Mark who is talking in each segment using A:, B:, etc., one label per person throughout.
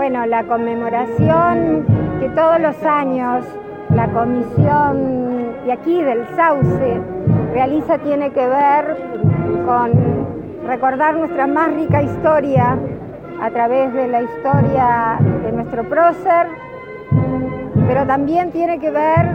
A: Bueno, la conmemoración que todos los años la comisión de aquí del Sauce realiza tiene que ver con recordar nuestra más rica historia a través de la historia de nuestro prócer, pero también tiene que ver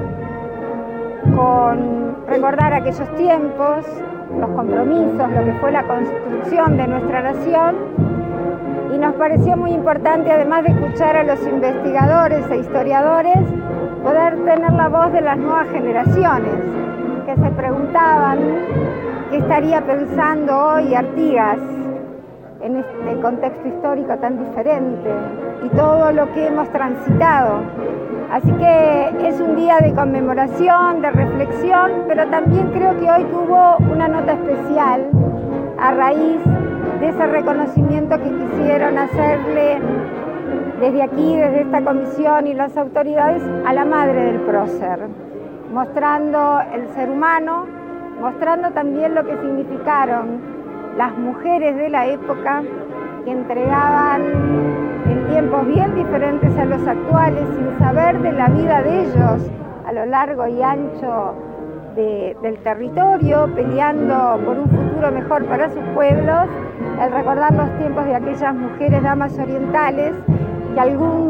A: con recordar aquellos tiempos, los compromisos, lo que fue la construcción de nuestra nación, y nos pareció muy importante, además de escuchar a los investigadores e historiadores, poder tener la voz de las nuevas generaciones que se preguntaban qué estaría pensando hoy Artigas en este contexto histórico tan diferente y todo lo que hemos transitado. Así que es un día de conmemoración, de reflexión, pero también creo que hoy tuvo una nota especial a raíz de ese reconocimiento que quisieron hacerle desde aquí, desde esta comisión y las autoridades, a la madre del prócer, mostrando el ser humano, mostrando también lo que significaron las mujeres de la época que entregaban en tiempos bien diferentes a los actuales, sin saber de la vida de ellos a lo largo y ancho del territorio, peleando por un futuro mejor para sus pueblos, el recordar los tiempos de aquellas mujeres damas orientales que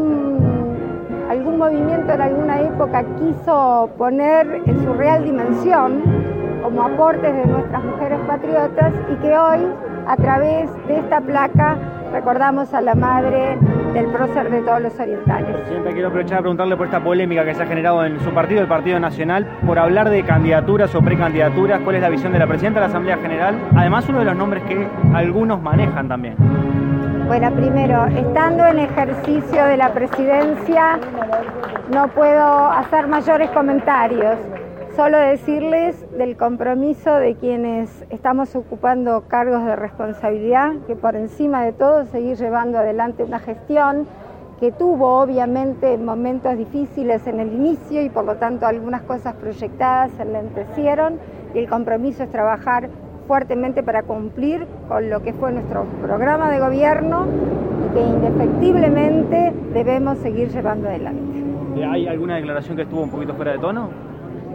A: algún movimiento en alguna época quiso poner en su real dimensión como aportes de nuestras mujeres patriotas, y que hoy, a través de esta placa, recordamos a la madre del prócer de todos los orientales.
B: Presidenta, quiero aprovechar a preguntarle por esta polémica que se ha generado en su partido, el Partido Nacional, por hablar de candidaturas o precandidaturas. ¿Cuál es la visión de la Presidenta de la Asamblea General? Además, uno de los nombres que algunos manejan también.
A: Bueno, primero, estando en ejercicio de la presidencia, no puedo hacer mayores comentarios. Solo decirles del compromiso de quienes estamos ocupando cargos de responsabilidad, que por encima de todo seguir llevando adelante una gestión que tuvo obviamente momentos difíciles en el inicio y por lo tanto algunas cosas proyectadas se enlentecieron, y el compromiso es trabajar fuertemente para cumplir con lo que fue nuestro programa de gobierno y que indefectiblemente debemos seguir llevando adelante.
B: ¿Hay alguna declaración que estuvo un poquito fuera de tono?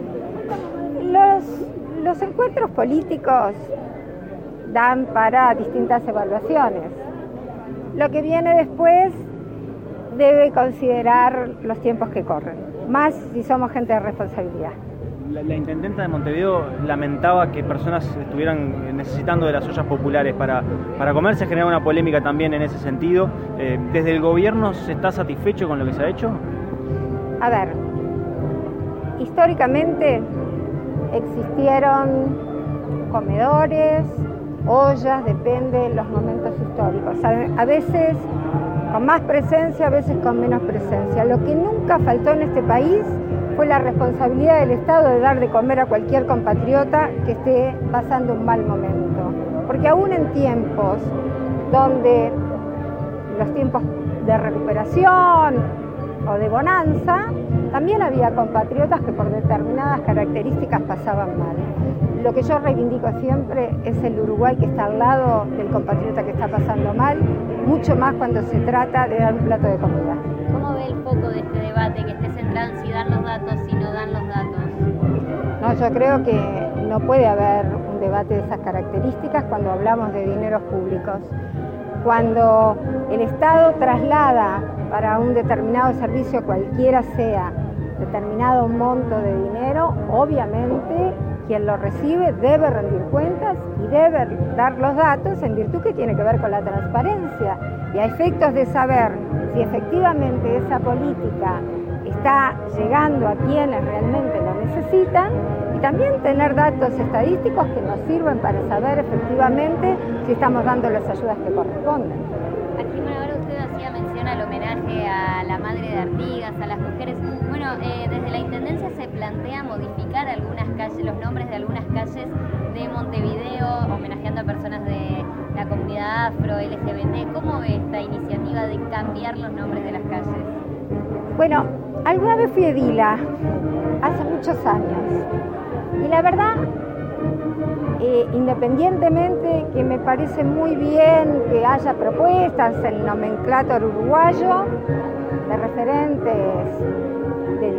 A: Los encuentros políticos dan para distintas evaluaciones. Lo que viene después debe considerar los tiempos que corren, más si somos gente de responsabilidad.
B: La intendenta de Montevideo lamentaba que personas estuvieran necesitando de las ollas populares para comer. Se genera una polémica también en ese sentido. ¿Desde el gobierno se está satisfecho con lo que se ha hecho?
A: A ver, históricamente existieron comedores, ollas, depende de los momentos históricos. A veces con más presencia, a veces con menos presencia. Lo que nunca faltó en este país fue la responsabilidad del Estado de dar de comer a cualquier compatriota que esté pasando un mal momento. Porque aún en tiempos donde los tiempos de recuperación o de bonanza, también había compatriotas que por determinadas características pasaban mal. Lo que yo reivindico siempre es el Uruguay que está al lado del compatriota que está pasando mal, mucho más cuando se trata de dar un plato de comida.
C: ¿Cómo ve el foco de este debate, que esté centrado en si dan los datos, si no dan los datos?
A: No, yo creo que no puede haber un debate de esas características cuando hablamos de dineros públicos. Cuando el Estado traslada para un determinado servicio, cualquiera sea, determinado monto de dinero, obviamente quien lo recibe debe rendir cuentas y debe dar los datos, en virtud que tiene que ver con la transparencia y a efectos de saber si efectivamente esa política está llegando a quienes realmente lo necesitan, y también tener datos estadísticos que nos sirven para saber efectivamente si estamos dando las ayudas que corresponden.
C: Aquí, bueno, ahora usted hacía mención al homenaje a la madre de Artigas, a las mujeres. Bueno, desde la Intendencia se plantea modificar algunas calles, los nombres de algunas calles de Montevideo, homenajeando a personas de la comunidad afro, LGBT. ¿Cómo ve esta iniciativa de cambiar los nombres de las calles?
A: Bueno, alguna vez fui edila, hace muchos años, y la verdad independientemente que me parece muy bien que haya propuestas en el nomenclátor uruguayo de referentes de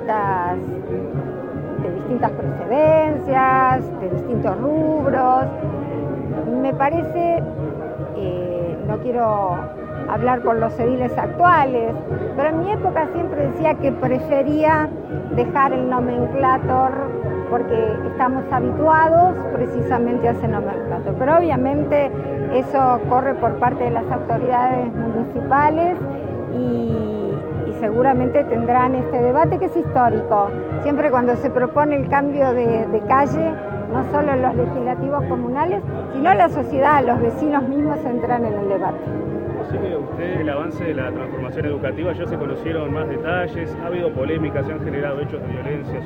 A: distintas procedencias, de distintos rubros, me parece, no quiero hablar por los ediles actuales, pero en mi época siempre decía que prefería dejar el nomenclátor porque estamos habituados precisamente a ese nomenclátor. Pero obviamente eso corre por parte de las autoridades municipales y seguramente tendrán este debate que es histórico. Siempre cuando se propone el cambio de calle, no solo los legislativos comunales, sino la sociedad, los vecinos mismos entran en el debate.
D: ¿Sigue usted el avance de la transformación educativa? Ya se conocieron más detalles, ha habido polémicas, se han generado hechos de violencia.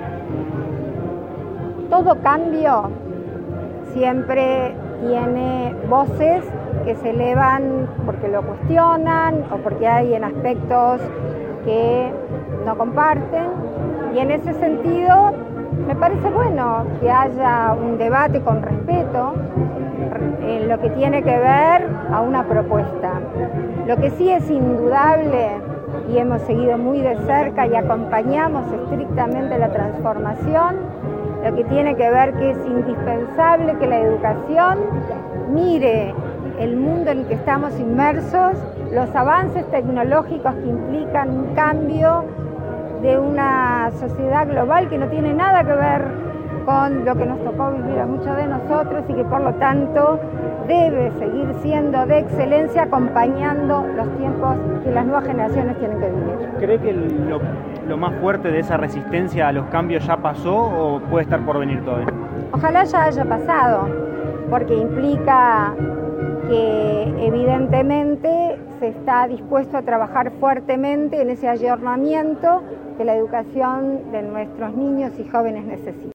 A: Todo cambio siempre tiene voces que se elevan porque lo cuestionan o porque hay en aspectos que no comparten, y en ese sentido me parece bueno que haya un debate con respeto en lo que tiene que ver a una propuesta. Lo que sí es indudable, y hemos seguido muy de cerca y acompañamos estrictamente la transformación, lo que tiene que ver que es indispensable que la educación mire el mundo en el que estamos inmersos, los avances tecnológicos que implican un cambio de una sociedad global que no tiene nada que ver con lo que nos tocó vivir a muchos de nosotros y que por lo tanto debe seguir siendo de excelencia acompañando los tiempos que las nuevas generaciones tienen que vivir.
B: ¿Cree que lo más fuerte de esa resistencia a los cambios ya pasó o puede estar por venir todavía?
A: Ojalá ya haya pasado, porque implica que evidentemente se está dispuesto a trabajar fuertemente en ese ayornamiento que la educación de nuestros niños y jóvenes necesita.